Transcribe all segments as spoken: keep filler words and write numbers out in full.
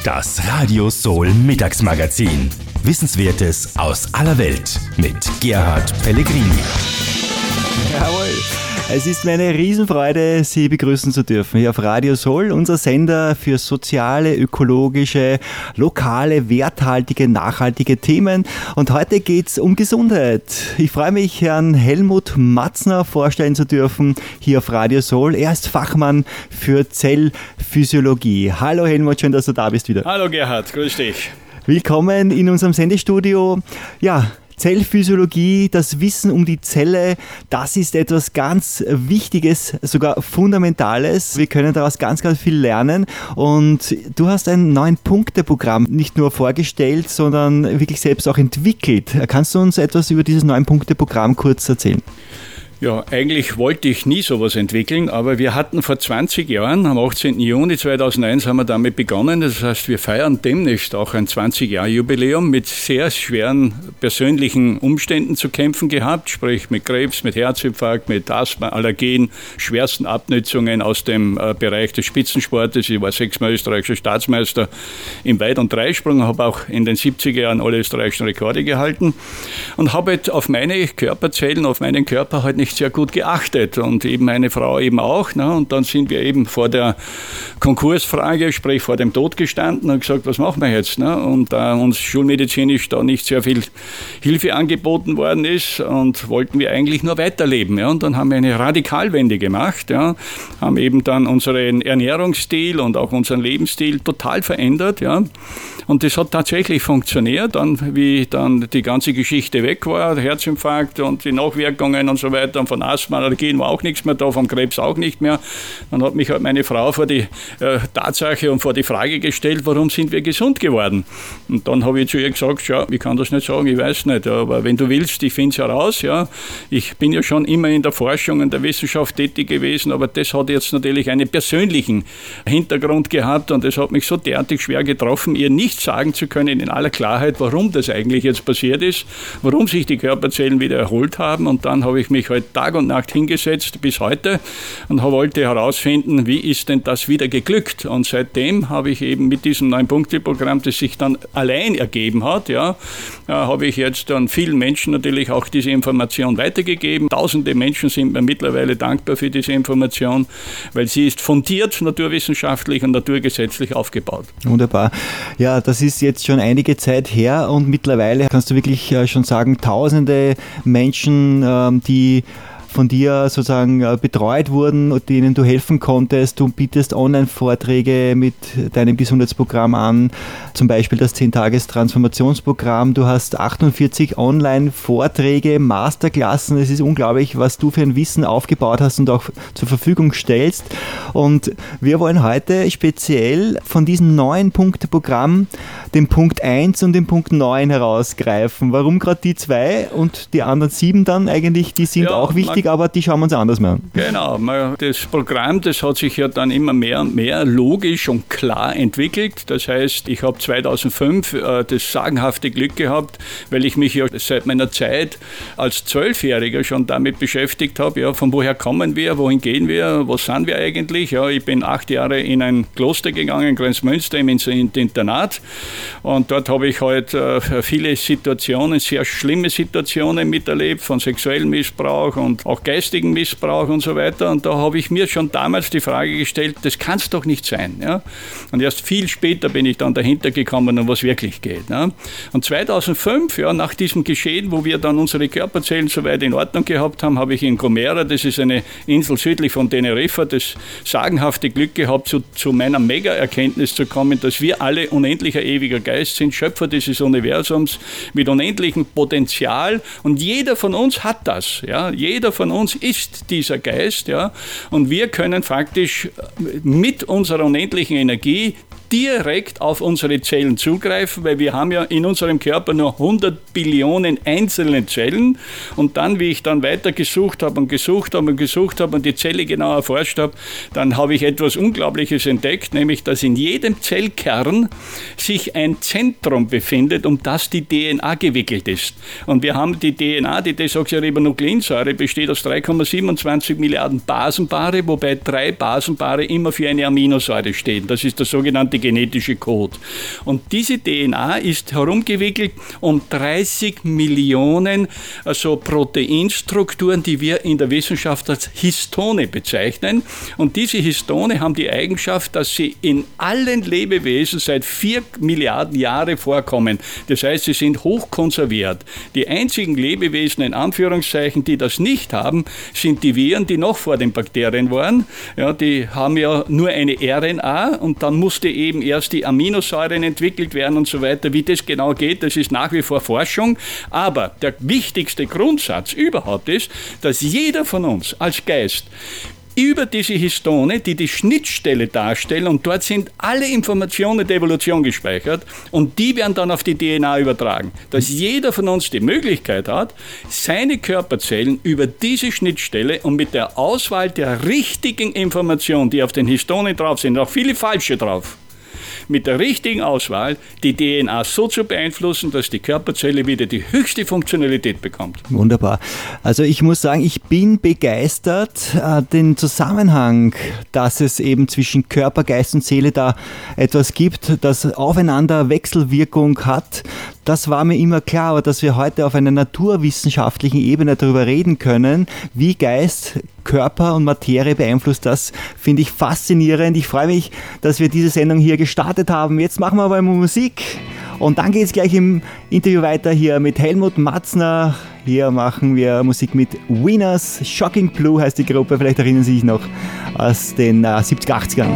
Das Radio Soul Mittagsmagazin. Wissenswertes aus aller Welt mit Gerhard Pellegrini. Jawohl. Es ist mir eine Riesenfreude, Sie begrüßen zu dürfen hier auf Radio Soul, unser Sender für soziale, ökologische, lokale, werthaltige, nachhaltige Themen. Und heute geht es um Gesundheit. Ich freue mich, Herrn Helmut Matzner vorstellen zu dürfen hier auf Radio Soul. Er ist Fachmann für Zellphysiologie. Hallo Helmut, schön, dass du da bist wieder. Hallo Gerhard, grüß dich. Willkommen in unserem Sendestudio. Ja, Zellphysiologie, das Wissen um die Zelle, das ist etwas ganz Wichtiges, sogar Fundamentales. Wir können daraus ganz, ganz viel lernen. Und du hast ein Neun-Punkte-Programm nicht nur vorgestellt, sondern wirklich selbst auch entwickelt. Kannst du uns etwas über dieses Neun-Punkte-Programm kurz erzählen? Ja, eigentlich wollte ich nie sowas entwickeln, aber wir hatten vor zwanzig Jahren, am achtzehnten Juni zweitausendeins haben wir damit begonnen. Das heißt, wir feiern demnächst auch ein zwanzig-Jahr-Jubiläum mit sehr schweren persönlichen Umständen zu kämpfen gehabt, sprich mit Krebs, mit Herzinfarkt, mit Asthma, Allergien, schwersten Abnützungen aus dem äh, Bereich des Spitzensportes. Ich war sechsmal österreichischer Staatsmeister im Weit- und Dreisprung, habe auch in den siebziger Jahren alle österreichischen Rekorde gehalten und habe halt auf meine Körperzellen, auf meinen Körper halt nicht sehr gut geachtet und eben meine Frau eben auch. Ne? Und dann sind wir eben vor der Konkursfrage, sprich vor dem Tod gestanden und gesagt, was machen wir jetzt? Ne? Und da uns schulmedizinisch da nicht sehr viel Hilfe angeboten worden ist und wollten wir eigentlich nur weiterleben. Ja? Und dann haben wir eine Radikalwende gemacht, ja? Haben eben dann unseren Ernährungsstil und auch unseren Lebensstil total verändert. Ja? Und das hat tatsächlich funktioniert. Dann, wie dann die ganze Geschichte weg war, der Herzinfarkt und die Nachwirkungen und so weiter, und von Asthma, Allergien war auch nichts mehr da, vom Krebs auch nicht mehr. Dann hat mich halt meine Frau vor die äh, Tatsache und vor die Frage gestellt, warum sind wir gesund geworden? Und dann habe ich zu ihr gesagt, ja, ich kann das nicht sagen, ich weiß nicht, aber wenn du willst, ich finde es heraus. Ja. Ich bin ja schon immer in der Forschung und der Wissenschaft tätig gewesen, aber das hat jetzt natürlich einen persönlichen Hintergrund gehabt und das hat mich so derartig schwer getroffen, ihr nicht sagen zu können in aller Klarheit, warum das eigentlich jetzt passiert ist, warum sich die Körperzellen wieder erholt haben. Und dann habe ich mich halt Tag und Nacht hingesetzt bis heute und wollte herausfinden, wie ist denn das wieder geglückt. Und seitdem habe ich eben mit diesem Neun-Punkte-Programm, das sich dann allein ergeben hat, ja, habe ich jetzt dann vielen Menschen natürlich auch diese Information weitergegeben. Tausende Menschen sind mir mittlerweile dankbar für diese Information, weil sie ist fundiert, naturwissenschaftlich und naturgesetzlich aufgebaut. Wunderbar. Ja, das ist jetzt schon einige Zeit her und mittlerweile kannst du wirklich schon sagen, tausende Menschen, die von dir sozusagen betreut wurden und denen du helfen konntest. Du bietest Online-Vorträge mit deinem Gesundheitsprogramm an, zum Beispiel das zehn-Tages-Transformationsprogramm. Du hast achtundvierzig Online-Vorträge, Masterklassen. Es ist unglaublich, was du für ein Wissen aufgebaut hast und auch zur Verfügung stellst. Und wir wollen heute speziell von diesem Neun-Punkte-Programm den Punkt eins und den Punkt neun herausgreifen. Warum gerade die zwei und die anderen sieben dann eigentlich, die sind ja auch wichtig, aber die schauen wir uns anders mal an. Genau, das Programm, das hat sich ja dann immer mehr und mehr logisch und klar entwickelt. Das heißt, ich habe zweitausendfünf äh, das sagenhafte Glück gehabt, weil ich mich ja seit meiner Zeit als Zwölfjähriger schon damit beschäftigt habe, ja, von woher kommen wir, wohin gehen wir, was sind wir eigentlich. Ja, ich bin acht Jahre in ein Kloster gegangen, Grenzmünster, im Internat, und dort habe ich halt äh, viele Situationen, sehr schlimme Situationen miterlebt, von sexuellem Missbrauch und auch geistigen Missbrauch und so weiter. Und da habe ich mir schon damals die Frage gestellt, das kann es doch nicht sein. Ja? Und erst viel später bin ich dann dahinter gekommen, um was wirklich geht. Ja? Und zweitausendfünf, ja, nach diesem Geschehen, wo wir dann unsere Körperzellen soweit in Ordnung gehabt haben, habe ich in Gomera, das ist eine Insel südlich von Teneriffa, das sagenhafte Glück gehabt, zu, zu meiner Mega-Erkenntnis zu kommen, dass wir alle unendlicher ewiger Geist sind, Schöpfer dieses Universums mit unendlichem Potenzial, und jeder von uns hat das. Ja? Jeder von uns ist dieser Geist, ja, und wir können faktisch mit unserer unendlichen Energie direkt auf unsere Zellen zugreifen, weil wir haben ja in unserem Körper nur hundert Billionen einzelne Zellen, und dann, wie ich dann weiter gesucht habe und gesucht habe und gesucht habe und die Zelle genau erforscht habe, dann habe ich etwas Unglaubliches entdeckt, nämlich, dass in jedem Zellkern sich ein Zentrum befindet, um das die D N A gewickelt ist. Und wir haben die D N A, die Desoxyribonukleinsäure, besteht aus drei Komma siebenundzwanzig Milliarden Basenpaare, wobei drei Basenpaare immer für eine Aminosäure stehen. Das ist das sogenannte genetische Code. Und diese D N A ist herumgewickelt um dreißig Millionen also Proteinstrukturen, die wir in der Wissenschaft als Histone bezeichnen. Und diese Histone haben die Eigenschaft, dass sie in allen Lebewesen seit vier Milliarden Jahren vorkommen. Das heißt, sie sind hochkonserviert. Die einzigen Lebewesen, in Anführungszeichen, die das nicht haben, sind die Viren, die noch vor den Bakterien waren. Ja, die haben ja nur eine R N A und dann musste eben erst die Aminosäuren entwickelt werden und so weiter. Wie das genau geht, das ist nach wie vor Forschung. Aber der wichtigste Grundsatz überhaupt ist, dass jeder von uns als Geist über diese Histone, die die Schnittstelle darstellen, und dort sind alle Informationen der Evolution gespeichert und die werden dann auf die D N A übertragen. Dass jeder von uns die Möglichkeit hat, seine Körperzellen über diese Schnittstelle und mit der Auswahl der richtigen Informationen, die auf den Histonen drauf sind, auch viele falsche drauf, mit der richtigen Auswahl die D N A so zu beeinflussen, dass die Körperzelle wieder die höchste Funktionalität bekommt. Wunderbar. Also ich muss sagen, ich bin begeistert, äh, den Zusammenhang, dass es eben zwischen Körper, Geist und Seele da etwas gibt, das aufeinander Wechselwirkung hat. Das war mir immer klar, aber dass wir heute auf einer naturwissenschaftlichen Ebene darüber reden können, wie Geist, Körper und Materie beeinflusst, das finde ich faszinierend. Ich freue mich, dass wir diese Sendung hier gestartet haben. Jetzt machen wir aber mal Musik und dann geht es gleich im Interview weiter hier mit Helmut Matzner. Hier machen wir Musik mit Wieners. Shocking Blue heißt die Gruppe, vielleicht erinnern Sie sich noch aus den äh, siebziger, achtzigern.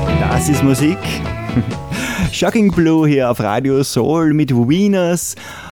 Musik. Shocking Blue hier auf Radio Soul mit Wieners.